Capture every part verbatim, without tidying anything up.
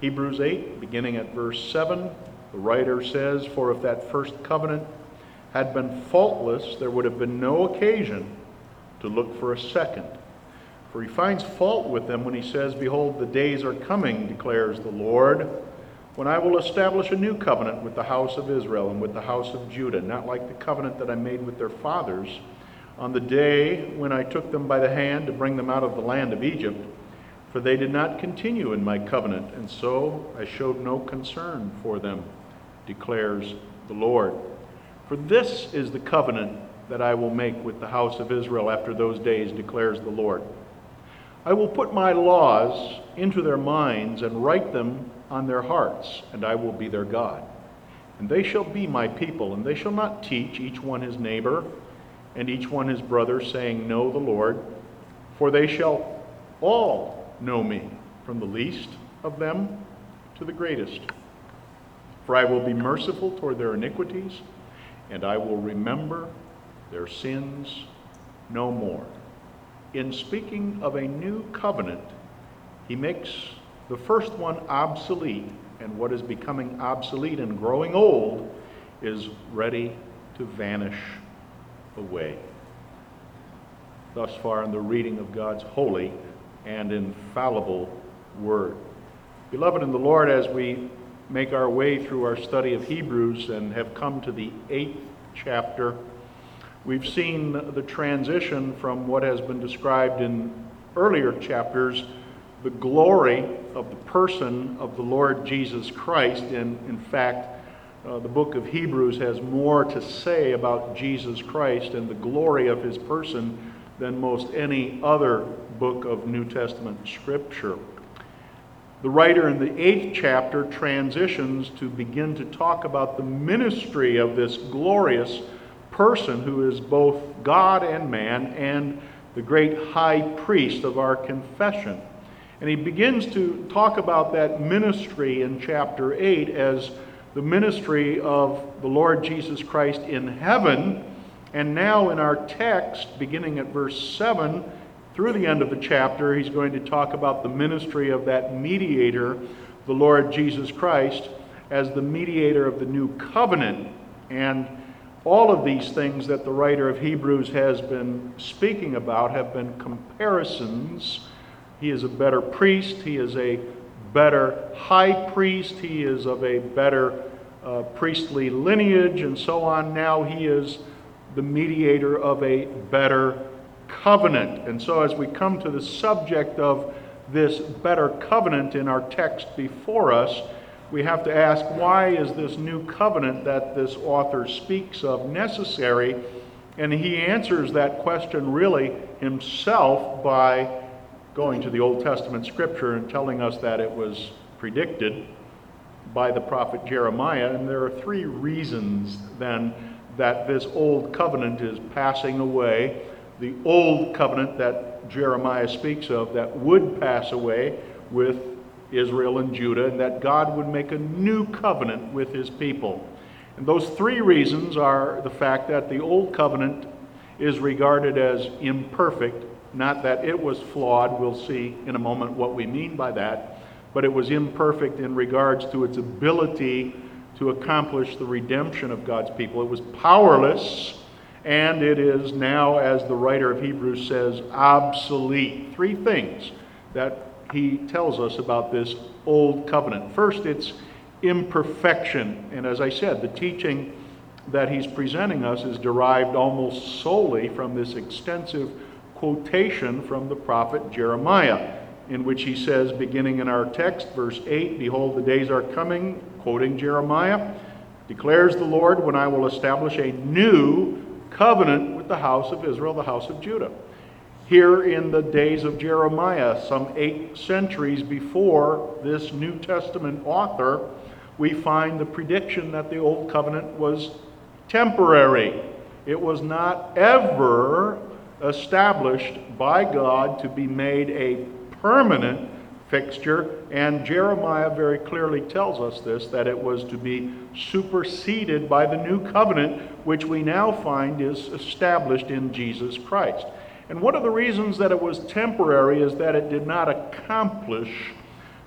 Hebrews eight, beginning at verse seven, the writer says, "For if that first covenant had been faultless, there would have been no occasion to look for a second. For he finds fault with them when he says, 'Behold, the days are coming, declares the Lord, when I will establish a new covenant with the house of Israel and with the house of Judah, not like the covenant that I made with their fathers on the day when I took them by the hand to bring them out of the land of Egypt. For they did not continue in my covenant, and so I showed no concern for them, declares the Lord. For this is the covenant that I will make with the house of Israel after those days, declares the Lord. I will put my laws into their minds and write them on their hearts, and I will be their God. And they shall be my people, and they shall not teach each one his neighbor and each one his brother, saying, Know the Lord, for they shall all know me, from the least of them to the greatest. For I will be merciful toward their iniquities, and I will remember their sins no more." In speaking of a new covenant, he makes the first one obsolete, and what is becoming obsolete and growing old is ready to vanish away. Thus far in the reading of God's holy and infallible word. Beloved in the Lord, as we make our way through our study of Hebrews and have come to the eighth chapter, we've seen the transition from what has been described in earlier chapters, the glory of the person of the Lord Jesus Christ. And in fact, uh, the book of Hebrews has more to say about Jesus Christ and the glory of his person than most any other book of New Testament scripture. The writer in the eighth chapter transitions to begin to talk about the ministry of this glorious person who is both God and man and the great high priest of our confession. And he begins to talk about that ministry in chapter eight as the ministry of the Lord Jesus Christ in heaven. And now in our text, beginning at verse seven, through the end of the chapter, he's going to talk about the ministry of that mediator, the Lord Jesus Christ, as the mediator of the new covenant. And all of these things that the writer of Hebrews has been speaking about have been comparisons. He is a better priest. He is a better high priest. He is of a better uh, priestly lineage, and so on. Now he is the mediator of a better covenant. And so as we come to the subject of this better covenant in our text before us, we have to ask, why is this new covenant that this author speaks of necessary? And he answers that question really himself by going to the Old Testament scripture and telling us that it was predicted by the prophet Jeremiah. And there are three reasons then that this old covenant is passing away. The old covenant that Jeremiah speaks of that would pass away with Israel and Judah, and that God would make a new covenant with his people. And those three reasons are the fact that the old covenant is regarded as imperfect, not that it was flawed. We'll see in a moment what we mean by that. But it was imperfect in regards to its ability to accomplish the redemption of God's people. It was powerless, and it is now, as the writer of Hebrews says, obsolete. Three things that he tells us about this old covenant. First, it's imperfection. And as I said, the teaching that he's presenting us is derived almost solely from this extensive quotation from the prophet Jeremiah, in which he says, beginning in our text, verse eight, "Behold, the days are coming," quoting Jeremiah, "declares the Lord, when I will establish a new covenant with the house of Israel, the house of Judah." Here in the days of Jeremiah, some eight centuries before this New Testament author, we find the prediction that the old covenant was temporary. It was not ever established by God to be made a permanent fixture, and Jeremiah very clearly tells us this, that it was to be superseded by the new covenant, which we now find is established in Jesus Christ. And one of the reasons that it was temporary is that it did not accomplish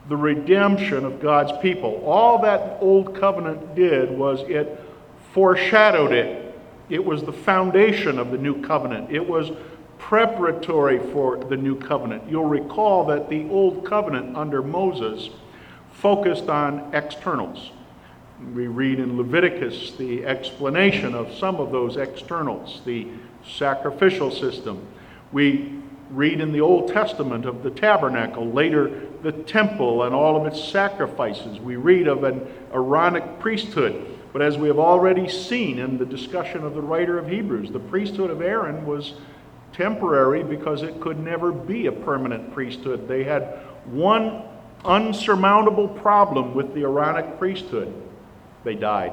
the redemption of God's people. All that old covenant did was it foreshadowed it. It was the foundation of the new covenant. It was preparatory for the new covenant. You'll recall that the old covenant under Moses focused on externals. We read in Leviticus the explanation of some of those externals, the sacrificial system. We read in the Old Testament of the tabernacle, later the temple and all of its sacrifices. We read of an Aaronic priesthood. But as we have already seen in the discussion of the writer of Hebrews, the priesthood of Aaron was temporary because it could never be a permanent priesthood. They had one unsurmountable problem with the Aaronic priesthood. They died.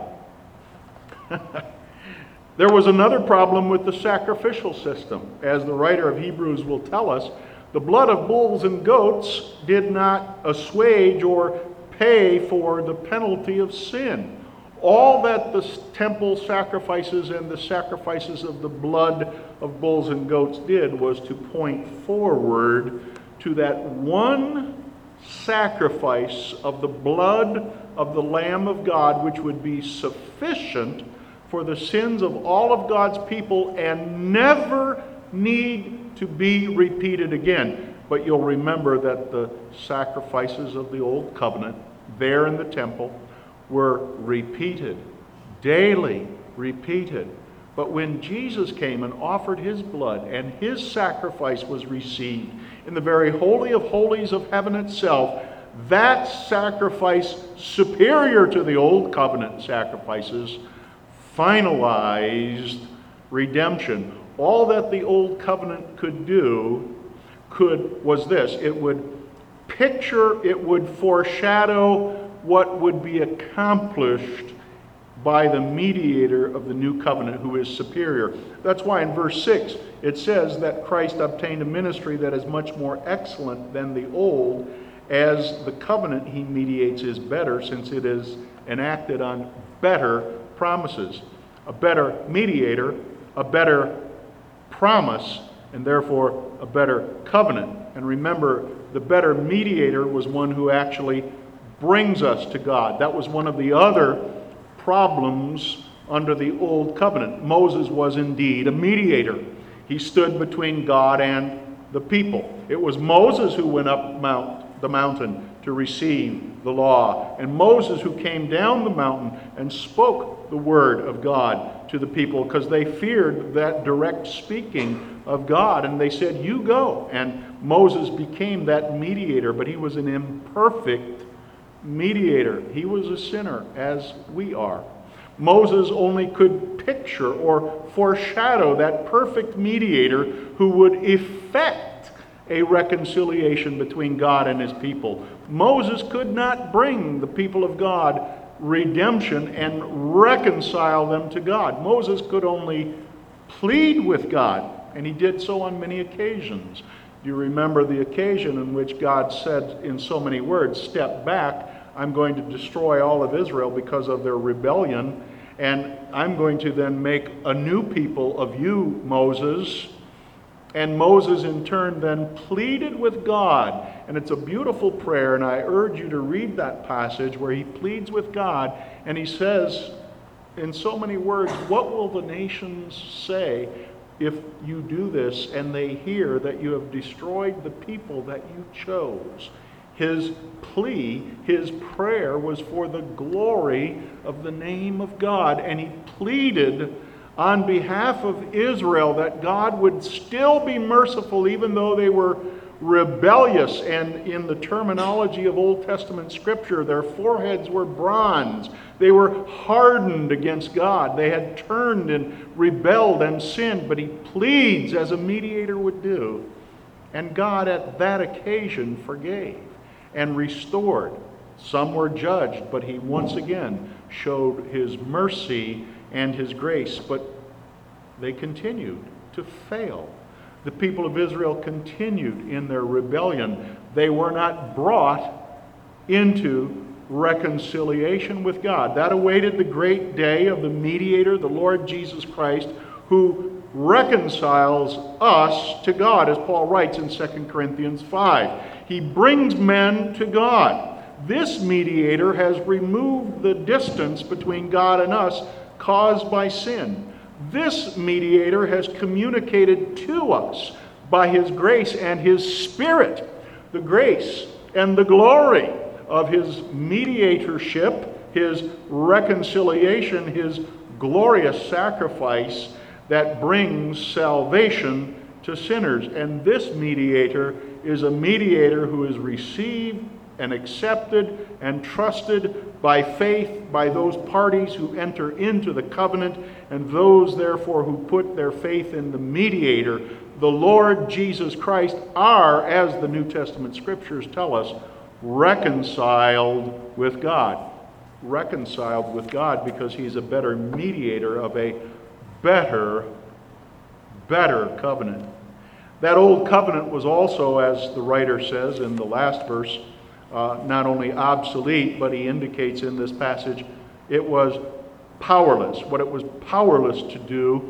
There was another problem with the sacrificial system. As the writer of Hebrews will tell us, the blood of bulls and goats did not assuage or pay for the penalty of sin. All that the temple sacrifices and the sacrifices of the blood of bulls and goats did was to point forward to that one sacrifice of the blood of the Lamb of God, which would be sufficient for the sins of all of God's people and never need to be repeated again. But you'll remember that the sacrifices of the old covenant there in the temple were repeated, daily repeated. But when Jesus came and offered his blood and his sacrifice was received in the very holy of holies of heaven itself, that sacrifice, superior to the old covenant sacrifices, finalized redemption. All that the old covenant could do could was this: it would picture, it would foreshadow what would be accomplished by the mediator of the new covenant, who is superior. That's why in verse six it says that Christ obtained a ministry that is much more excellent than the old, as the covenant he mediates is better, since it is enacted on better promises. A better mediator, a better promise, and therefore a better covenant. And remember, the better mediator was one who actually brings us to God. That was one of the other problems under the old covenant. Moses was indeed a mediator. He stood between God and the people. It was Moses who went up mount, the mountain to receive the law, and Moses who came down the mountain and spoke the word of God to the people, because they feared that direct speaking of God, and they said, "You go." And Moses became that mediator, but he was an imperfect mediator. He was a sinner, as we are. Moses only could picture or foreshadow that perfect mediator who would effect a reconciliation between God and his people. Moses could not bring the people of God redemption and reconcile them to God. Moses could only plead with God, and he did so on many occasions. Do you remember the occasion in which God said in so many words, "Step back, I'm going to destroy all of Israel because of their rebellion, and I'm going to then make a new people of you, Moses." And Moses in turn then pleaded with God. And it's a beautiful prayer, and I urge you to read that passage where he pleads with God, and he says in so many words, "What will the nations say if you do this and they hear that you have destroyed the people that you chose?" His plea, his prayer was for the glory of the name of God, and he pleaded on behalf of Israel that God would still be merciful even though they were rebellious, and in the terminology of Old Testament Scripture, their foreheads were bronze. They were hardened against God. They had turned and rebelled and sinned, but he pleads as a mediator would do. And God at that occasion forgave and restored. Some were judged, but he once again showed his mercy and his grace, but they continued to fail. The people of Israel continued in their rebellion. They were not brought into reconciliation with God. That awaited the great day of the mediator, the Lord Jesus Christ, who reconciles us to God, as Paul writes in Second Corinthians five. He brings men to God. This mediator has removed the distance between God and us caused by sin. This mediator has communicated to us by his grace and his Spirit the grace and the glory of his mediatorship, his reconciliation, his glorious sacrifice that brings salvation to sinners. And this mediator is a mediator who is received and accepted and trusted by faith by those parties who enter into the covenant, and those therefore who put their faith in the mediator, the Lord Jesus Christ, are, as the New Testament scriptures tell us, reconciled with God. Reconciled with God because he's a better mediator of a better, better covenant. That old covenant was also, as the writer says in the last verse, uh, not only obsolete, but he indicates in this passage, it was powerless. What it was powerless to do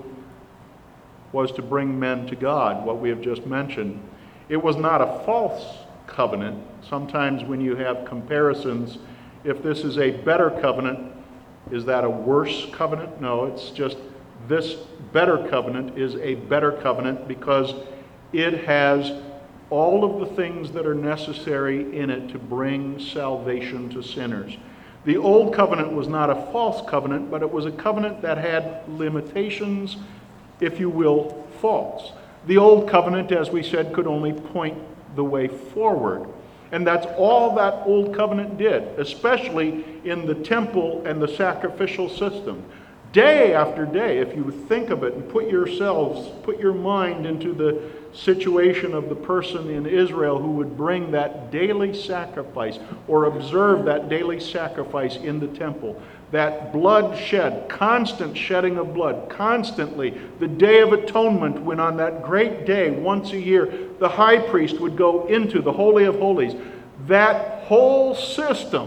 was to bring men to God, what we have just mentioned. It was not a false covenant. Sometimes when you have comparisons, if this is a better covenant, is that a worse covenant? No, it's just this better covenant is a better covenant because it has all of the things that are necessary in it to bring salvation to sinners. The old covenant was not a false covenant, but it was a covenant that had limitations, if you will, faults. The old covenant, as we said, could only point the way forward. And that's all that old covenant did, especially in the temple and the sacrificial system. Day after day, if you think of it and put yourselves, put your mind into the situation of the person in Israel who would bring that daily sacrifice or observe that daily sacrifice in the temple, that blood shed, constant shedding of blood, constantly, the Day of Atonement, when on that great day, once a year, the high priest would go into the Holy of Holies. That whole system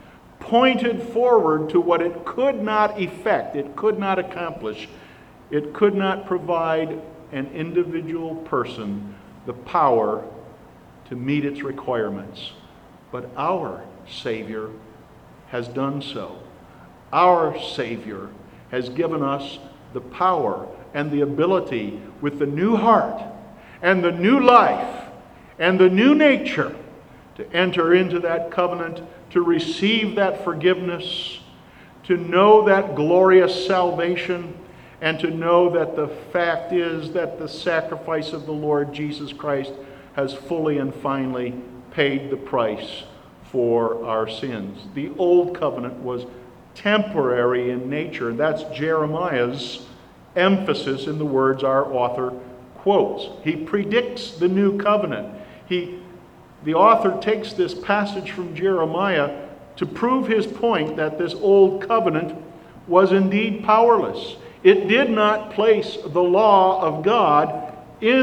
pointed forward to what it could not effect, it could not accomplish, it could not provide an individual person the power to meet its requirements. But our Savior has done so. Our Savior has given us the power and the ability with the new heart and the new life and the new nature to enter into that covenant, to receive that forgiveness, to know that glorious salvation, and to know that the fact is that the sacrifice of the Lord Jesus Christ has fully and finally paid the price for our sins. The old covenant was temporary in nature. That's Jeremiah's emphasis in the words our author quotes. He predicts the new covenant. He, the author takes this passage from Jeremiah to prove his point that this old covenant was indeed powerless. It did not place the law of God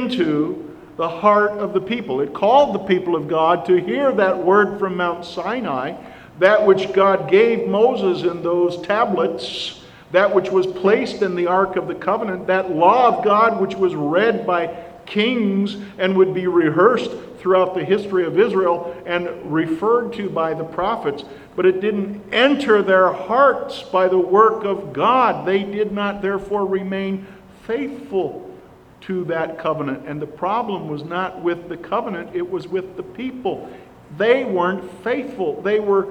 into the heart of the people. It called the people of God to hear that word from Mount Sinai, that which God gave Moses in those tablets, that which was placed in the Ark of the Covenant, that law of God which was read by kings and would be rehearsed throughout the history of Israel and referred to by the prophets. But it didn't enter their hearts by the work of God. They did not therefore remain faithful to that covenant. And the problem was not with the covenant, it was with the people. They weren't faithful. They were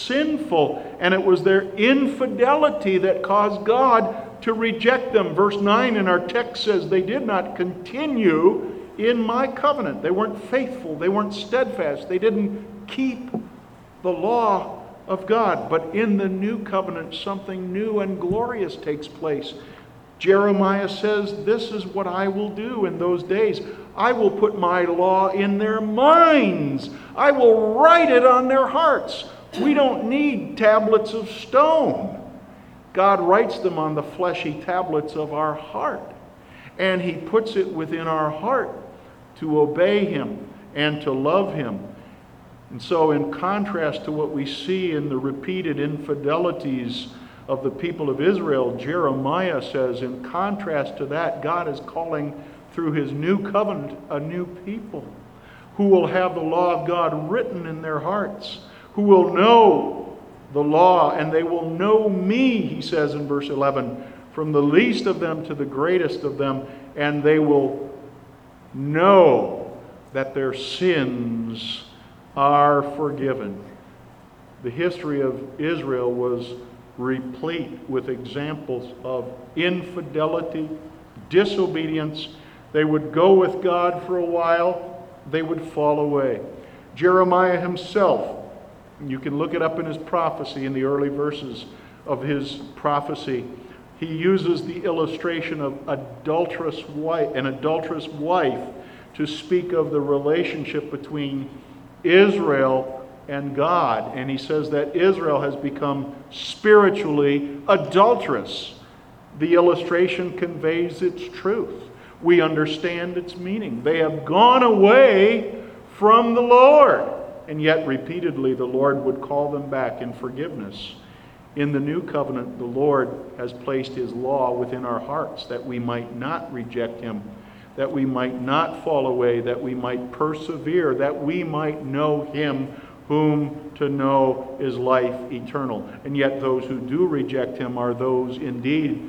sinful. And it was their infidelity that caused God to reject them. Verse nine in our text says, they did not continue in my covenant. They weren't faithful. They weren't steadfast. They didn't keep the law of God. But in the new covenant, something new and glorious takes place. Jeremiah says, this is what I will do in those days. I will put my law in their minds. I will write it on their hearts. We don't need tablets of stone. God writes them on the fleshy tablets of our heart. And He puts it within our heart to obey Him and to love Him. And so in contrast to what we see in the repeated infidelities of the people of Israel, Jeremiah says, in contrast to that, God is calling through His new covenant a new people who will have the law of God written in their hearts, who will know the law, and they will know me, he says in verse eleven, from the least of them to the greatest of them, and they will know that their sins are forgiven. The history of Israel was replete with examples of infidelity, disobedience. They would go with God for a while, they would fall away. Jeremiah himself, you can look it up in his prophecy, in the early verses of his prophecy, he uses the illustration of adulterous wife, an adulterous wife to speak of the relationship between Israel and God. And he says that Israel has become spiritually adulterous. The illustration conveys its truth. We understand its meaning. They have gone away from the Lord. And yet repeatedly the Lord would call them back in forgiveness. In the new covenant, the Lord has placed his law within our hearts that we might not reject him, that we might not fall away, that we might persevere, that we might know him whom to know is life eternal. And yet those who do reject him are those indeed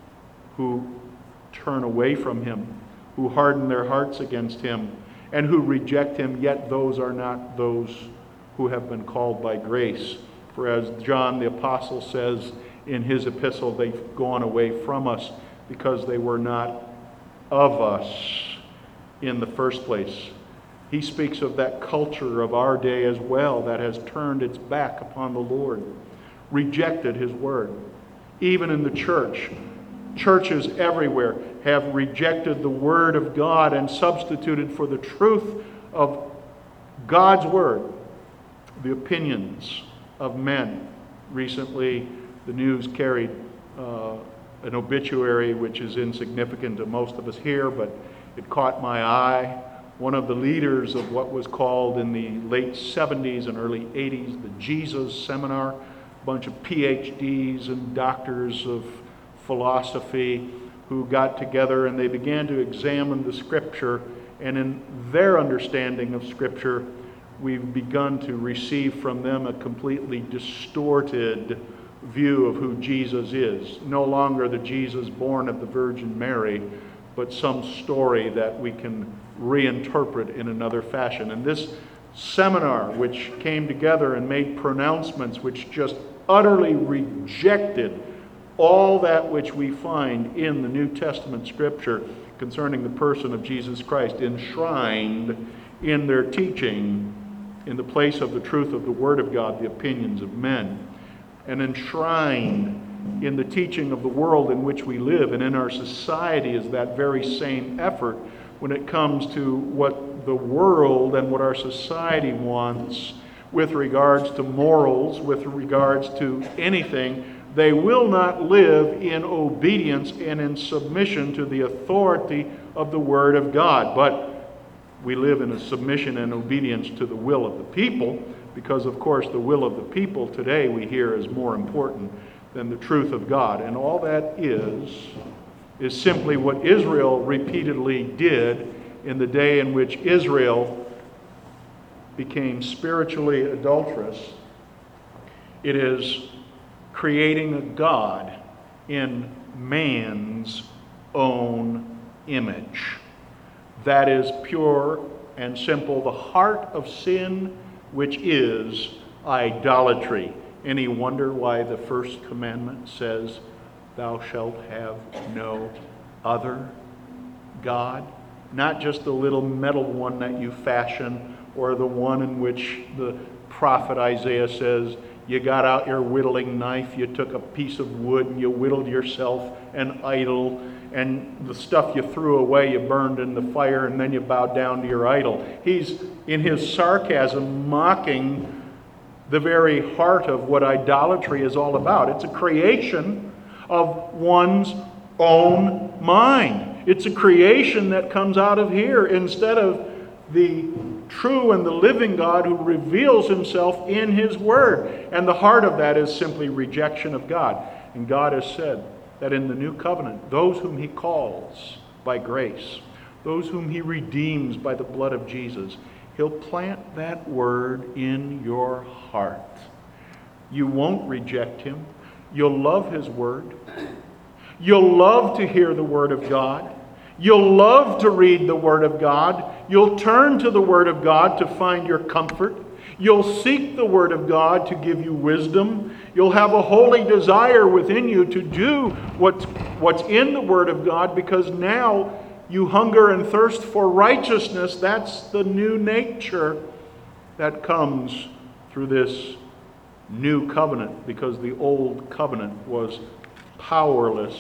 who turn away from him, who harden their hearts against him, and who reject him, yet those are not those who have been called by grace. For as John the Apostle says in his epistle, they've gone away from us because they were not of us in the first place. He speaks of that culture of our day as well that has turned its back upon the Lord, rejected his word. Even in the church, churches everywhere have rejected the word of God and substituted for the truth of God's word the opinions of men. Recently, the news carried uh, an obituary which is insignificant to most of us here, but it caught my eye. One of the leaders of what was called in the late seventies and early eighties the Jesus Seminar, a bunch of P H Ds and doctors of philosophy who got together and they began to examine the Scripture, and in their understanding of Scripture, we've begun to receive from them a completely distorted view of who Jesus is. No longer the Jesus born of the Virgin Mary, but some story that we can reinterpret in another fashion. And this seminar, which came together and made pronouncements which just utterly rejected all that which we find in the New Testament Scripture concerning the person of Jesus Christ, enshrined in their teaching in the place of the truth of the Word of God, the opinions of men, and enshrined in the teaching of the world in which we live and in our society is that very same effort when it comes to what the world and what our society wants with regards to morals, with regards to anything. They will not live in obedience and in submission to the authority of the Word of God. But we live in a submission and obedience to the will of the people, because, of course, the will of the people today we hear is more important than the truth of God. And all that is, is simply what Israel repeatedly did in the day in which Israel became spiritually adulterous. It is creating a God in man's own image. That is pure and simple, the heart of sin, which is idolatry. Any wonder why the first commandment says, "Thou shalt have no other God"? Not just the little metal one that you fashion, or the one in which the prophet Isaiah says, you got out your whittling knife, you took a piece of wood and you whittled yourself an idol, and the stuff you threw away you burned in the fire, and then you bowed down to your idol. He's, in his sarcasm, mocking the very heart of what idolatry is all about. It's a creation of one's own mind. It's a creation that comes out of here instead of the true and the living God who reveals himself in his word. And the heart of that is simply rejection of God. And God has said that in the new covenant, those whom he calls by grace, those whom he redeems by the blood of Jesus, He'll plant that word in your heart. You won't reject him. You'll love his word. You'll love to hear the word of God. You'll love to read the word of God. You'll turn to the word of God to find your comfort. You'll seek the word of God to give you wisdom. You'll have a holy desire within you to do what's, what's in the word of God, because now you hunger and thirst for righteousness. That's the new nature that comes through this new covenant, because the old covenant was powerless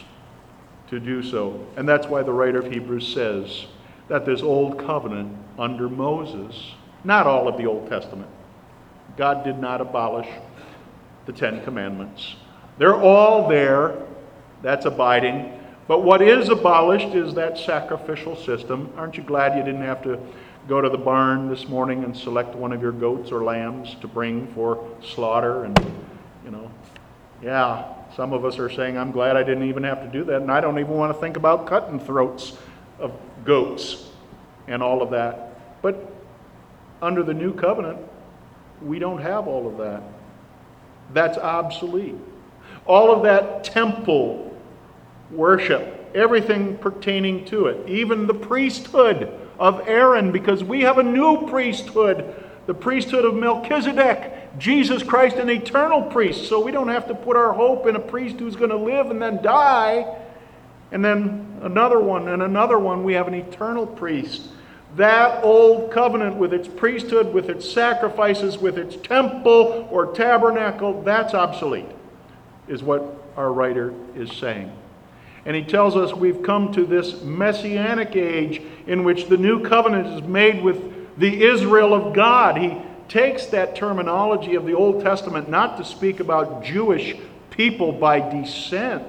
to do so. And that's why the writer of Hebrews says that this old covenant under Moses, not all of the Old Testament, God did not abolish the Ten Commandments. They're all there. That's abiding. But what is abolished is that sacrificial system. Aren't you glad you didn't have to go to the barn this morning and select one of your goats or lambs to bring for slaughter? And, you know, yeah, some of us are saying, I'm glad I didn't even have to do that, and I don't even want to think about cutting throats of goats and all of that. But under the new covenant, we don't have all of that. That's obsolete. All of that temple worship, everything pertaining to it, even the priesthood of Aaron, because we have a new priesthood, the priesthood of Melchizedek, Jesus Christ, an eternal priest. So we don't have to put our hope in a priest who's going to live and then die, and then another one and another one. We have an eternal priest. That old covenant with its priesthood, with its sacrifices, with its temple or tabernacle, that's obsolete, is what our writer is saying. And he tells us we've come to this messianic age in which the new covenant is made with the Israel of God. He takes that terminology of the Old Testament not to speak about Jewish people by descent,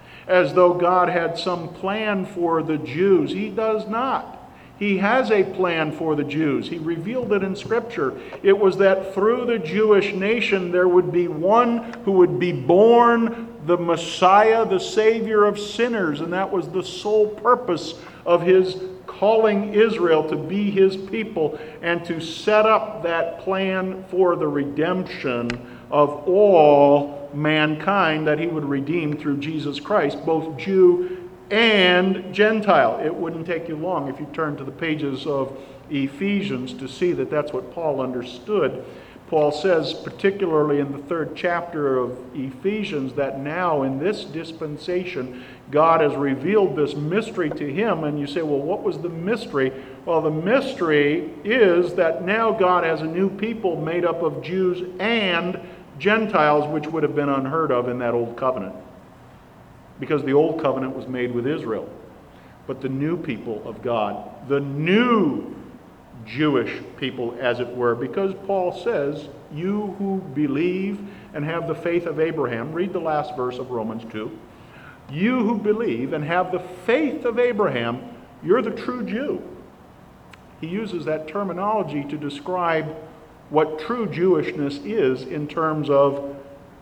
as though God had some plan for the Jews. He does not. He has a plan for the Jews. He revealed it in Scripture. It was that through the Jewish nation there would be one who would be born, the Messiah, the Savior of sinners. And that was the sole purpose of his calling Israel to be his people and to set up that plan for the redemption of all mankind that he would redeem through Jesus Christ, both Jew and Gentile. It wouldn't take you long if you turn to the pages of Ephesians to see that that's what Paul understood. Paul says, particularly in the third chapter of Ephesians, that now in this dispensation, God has revealed this mystery to him. And you say, well, what was the mystery? Well, the mystery is that now God has a new people made up of Jews and Gentiles, which would have been unheard of in that old covenant, because the old covenant was made with Israel. But the new people of God, the new Jewish people, as it were, because Paul says, you who believe and have the faith of Abraham, read the last verse of Romans two, you who believe and have the faith of Abraham, you're the true Jew. He uses that terminology to describe what true Jewishness is in terms of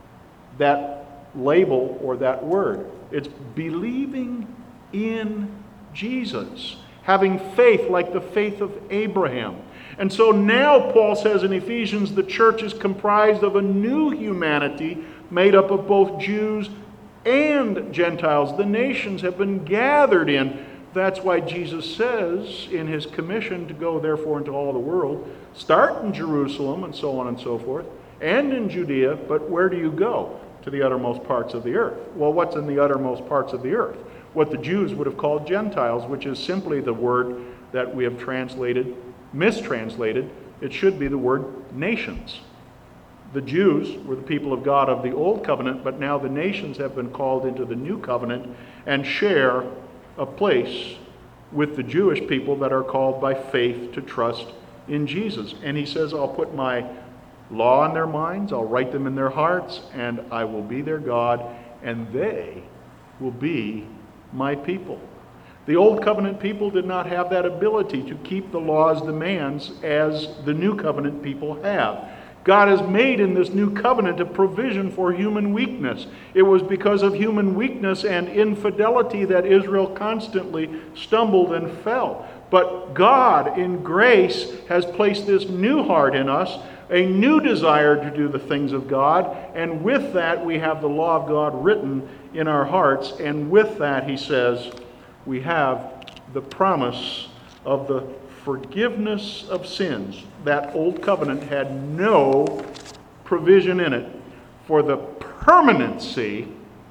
that label or that word. It's believing in Jesus, having faith like the faith of Abraham. And so now Paul says in Ephesians, the church is comprised of a new humanity made up of both Jews and Gentiles. The nations have been gathered in. That's why Jesus says in his commission to go therefore into all the world, start in Jerusalem and so on and so forth, and in Judea, but where do you go? To the uttermost parts of the earth. Well, what's in the uttermost parts of the earth? What the Jews would have called Gentiles, which is simply the word that we have translated, mistranslated. It should be the word nations. The Jews were the people of God of the old covenant, but now the nations have been called into the new covenant and share a place with the Jewish people that are called by faith to trust in Jesus. And he says, I'll put my law in their minds, I'll write them in their hearts, and I will be their God, and they will be my people. The old covenant people did not have that ability to keep the law's demands as the new covenant people have. God has made in this new covenant a provision for human weakness. It was because of human weakness and infidelity that Israel constantly stumbled and fell. But God, in grace, has placed this new heart in us, a new desire to do the things of God, and with that we have the law of God written in our hearts, and with that, he says, we have the promise of the forgiveness of sins. That old covenant had no provision in it for the permanency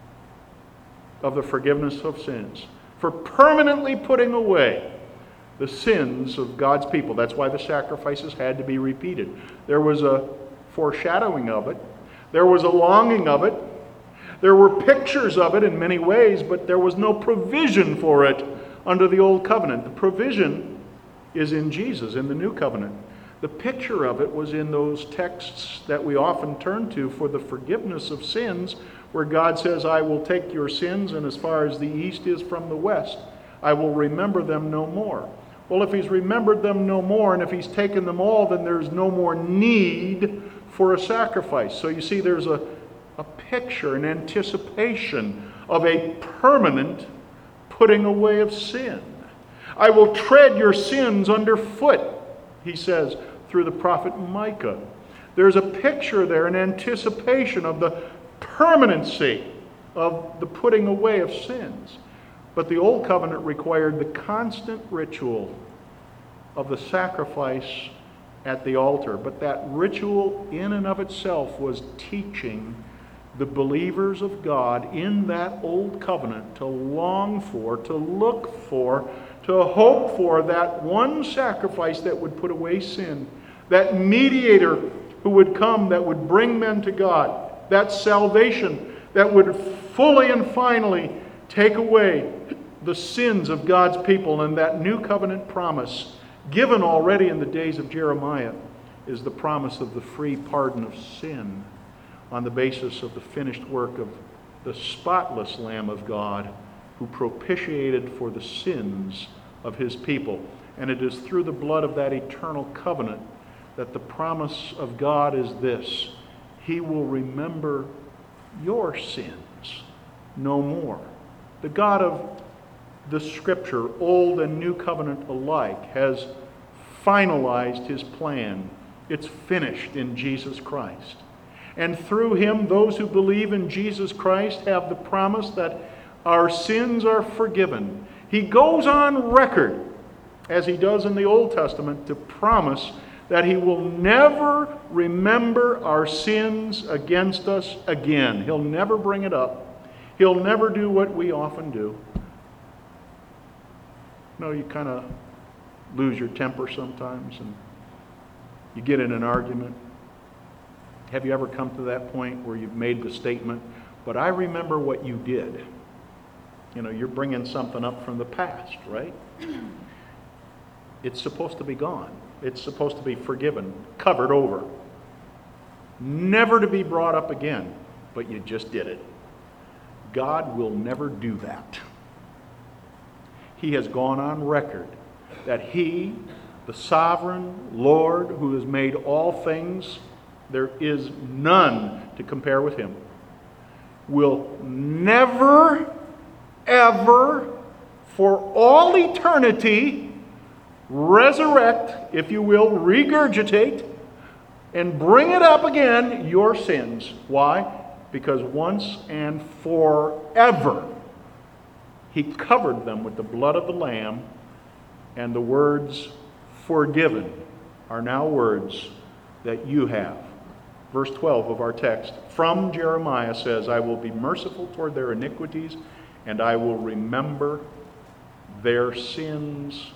of the forgiveness of sins, for permanently putting away the sins of God's people. That's why the sacrifices had to be repeated. There was a foreshadowing of it. There was a longing of it. There were pictures of it in many ways, but there was no provision for it under the old covenant. The provision is in Jesus, in the new covenant. The picture of it was in those texts that we often turn to for the forgiveness of sins, where God says, I will take your sins, and as far as the east is from the west, I will remember them no more. Well, if he's remembered them no more, and if he's taken them all, then there's no more need for a sacrifice. So you see, there's a, a picture, an anticipation of a permanent putting away of sin. I will tread your sins underfoot, he says through the prophet Micah. There's a picture there, an anticipation of the permanency of the putting away of sins. But the old covenant required the constant ritual of the sacrifice at the altar. But that ritual in and of itself was teaching the believers of God in that old covenant to long for, to look for, to hope for that one sacrifice that would put away sin, that mediator who would come that would bring men to God, that salvation that would fully and finally take away the sins of God's people. And that new covenant promise, given already in the days of Jeremiah, is the promise of the free pardon of sin on the basis of the finished work of the spotless Lamb of God, who propitiated for the sins of his people. And it is through the blood of that eternal covenant that the promise of God is this: he will remember your sins no more. The God of the Scripture, Old and New Covenant alike, has finalized his plan. It's finished in Jesus Christ. And through him, those who believe in Jesus Christ have the promise that our sins are forgiven. He goes on record, as he does in the Old Testament, to promise that he will never remember our sins against us again. He'll never bring it up. He'll never do what we often do. No, you kind of lose your temper sometimes and you get in an argument. Have you ever come to that point where you've made the statement, but I remember what you did? You know, you're bringing something up from the past, right? It's supposed to be gone. It's supposed to be forgiven, covered over. Never to be brought up again, but you just did it. God will never do that. He has gone on record that he, the sovereign Lord who has made all things, there is none to compare with him, will never, ever, for all eternity, resurrect, if you will, regurgitate, and bring it up again, your sins. Why? Because once and forever, he covered them with the blood of the Lamb, and the words forgiven are now words that you have. Verse twelve of our text from Jeremiah says, I will be merciful toward their iniquities, and I will remember their sins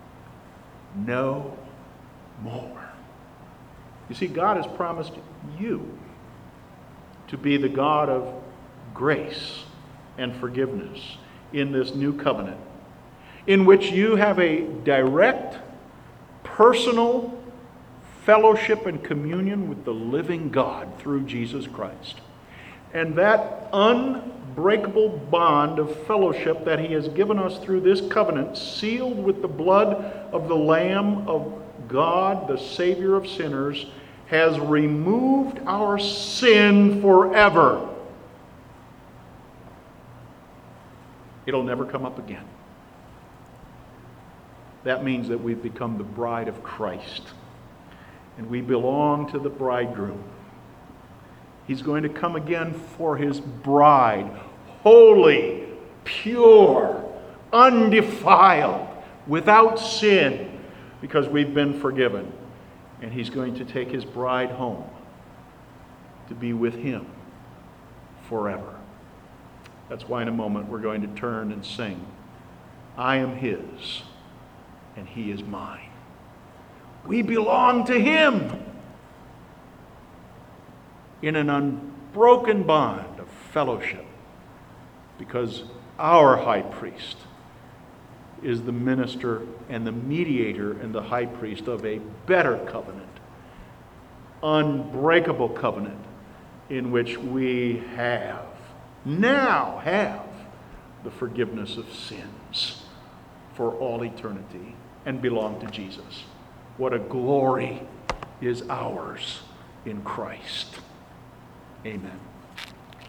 no more. You see, God has promised you to be the God of grace and forgiveness in this new covenant, in which you have a direct, personal fellowship and communion with the living God through Jesus Christ. And that unbreakable bond of fellowship that he has given us through this covenant, sealed with the blood of the Lamb of God, the Savior of sinners, has removed our sin forever. It'll never come up again. That means that we've become the bride of Christ. And we belong to the bridegroom. He's going to come again for his bride, holy, pure, undefiled, without sin, because we've been forgiven. And he's going to take his bride home to be with him forever. That's why in a moment we're going to turn and sing, I am his, and he is mine. We belong to him in an unbroken bond of fellowship, because our high priest is the minister and the mediator and the high priest of a better covenant, unbreakable covenant, in which we have, now have, the forgiveness of sins for all eternity and belong to Jesus. What a glory is ours in Christ. Amen.